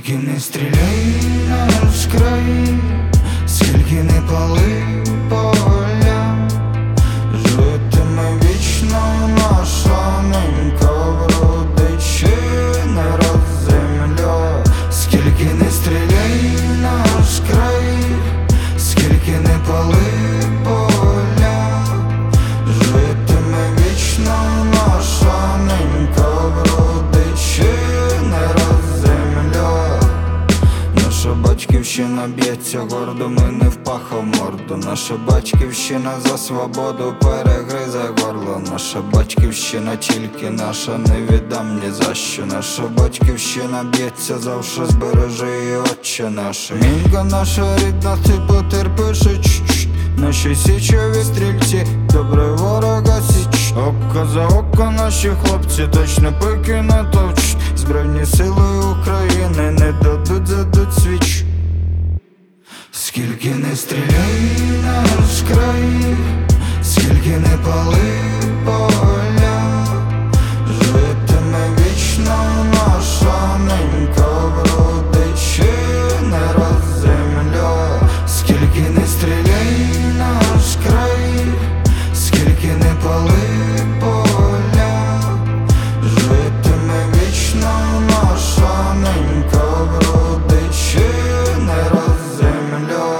Скільки не стріляй наш край, скільки не пали поля, житиме вічно наша ненька, вродичи не раз земля. Скільки не стріляй наш край, скільки не пали поля, житиме вічно наша ненька, вродичи не раз земля. Наша батьківщина б'ється гордо, ми не впахав морду. Наша батьківщина за свободу перегризе горло. Наша батьківщина тільки наша, не віддам ні за що. Наша батьківщина б'ється завше, збережи її, Отче наш. Мінька наша рідна, ти потерпиш, наші січові стрільці, добре ворога січ. Око за око наші хлопці точно пики натовчуть. Збройні сили України не дадуть, задуть свіч. Скільки не стріляй наш край, скільки не пали поля, житиме вічно наша ненька, вродичи не раз земля. Скільки не стріляй наш край, скільки не пали поля, житиме вічно наша ненька, вродичи не раз земля.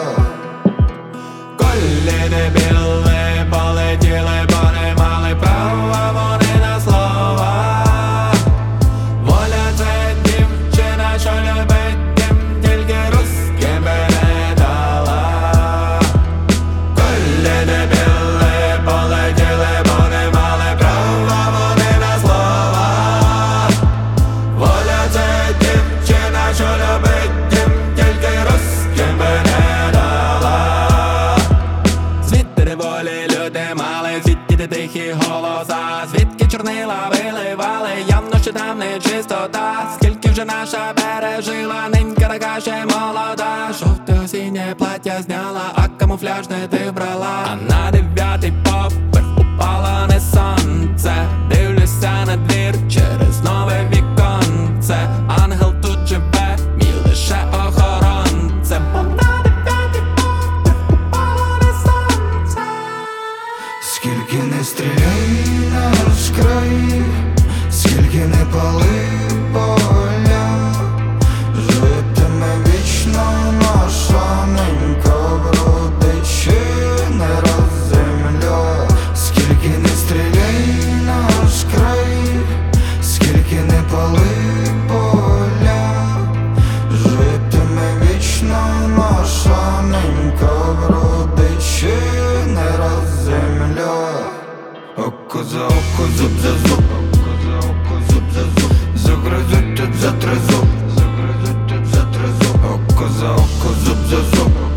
Колі дебіли полетіли, бо не мали права вони на слова. Воля — це дівчина, що любить дім, тільки русським би не дала. Колі дебіли полетіли, бо не мали права вони на слова. Воля — це дівчина, що любить дім, тільки русським би не дала. Звідти де волі люди мали, звідти де тихі голоса, звідки чорнила виливали, явно що там не чистота. Скільки вже наша пережила, ненька така ще молода. Жовте осіннє плаття зняла, а камуфляж не ти вбрала. А на 9-й поверх упало не сонце. Дивлюся на двір через нове віконце. Ангел тут живе, мій лише охоронцем. А на 9-й поверх упало не сонце. Скільки не стріляй наш край, скільки не пали поля, житиме вічно наша ненька, вродичи не раз земля. Скільки не стріляй наш край, скільки не пали поля, житиме вічно наша ненька, вродичи не раз земля. Око за око, зуб за зуб, око за око, зуб за зуб, загризуть тут за три зуб, загризуть тут за три зуб. Око за око, зуб за зуб.